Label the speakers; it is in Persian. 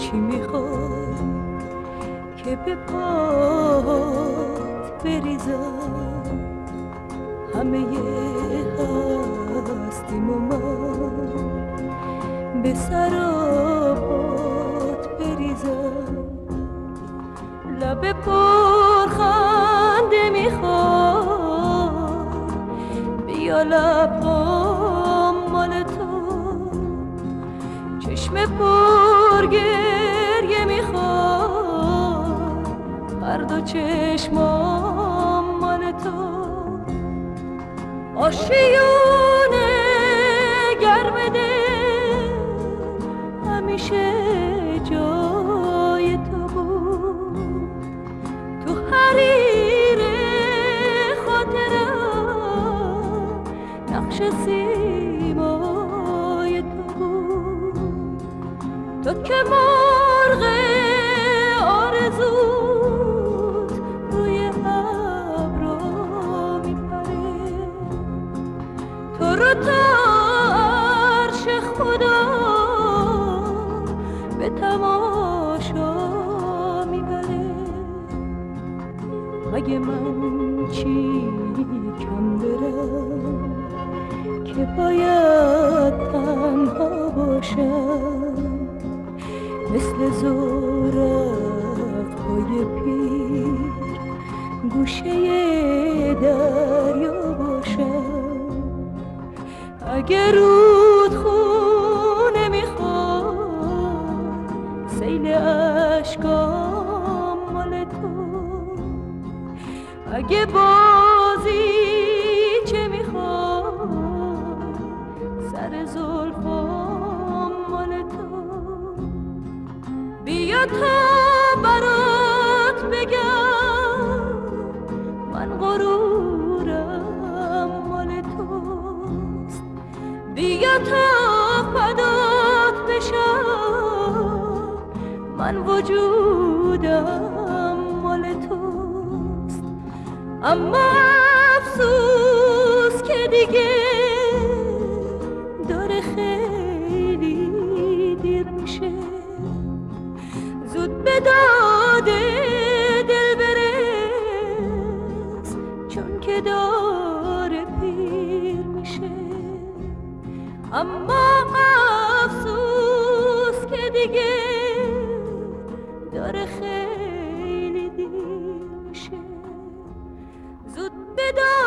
Speaker 1: چی میخوای که به پات بریزم؟ همه هستیم و من به سر و پات بریزم. لب پرخنده میخوای بیا لبام مال تو، چشم پرگریه میخوای هر دو چشمام مال تو. آشیونه گرم دل همیشه جای تو بود، تو حریر خاطرم نقش سیمای تو بود. تو که مرغ آرزوت روی ابرا میپره، تو رو تا عرش خدا به تماشا میبره. اگه من چی کم دارم که باید تنها باشم، مثل زورق‌های پیر گوشه دریا باشم. اگه رودخونه میخواد سیل اشکام مال تو، اگه بازی چه میخواد سر زلفام مال تو. بیا تا برات بگم من غرورم مال توست، بیا تا فدات بشم من وجودم مال توست. اما افسوس که دیگه داره خیلی دیر میشه، زود به داده دل برس چون که داره پیر میشه. اما افسوس که دیگه داره خیلی دیر میشه، زود به داده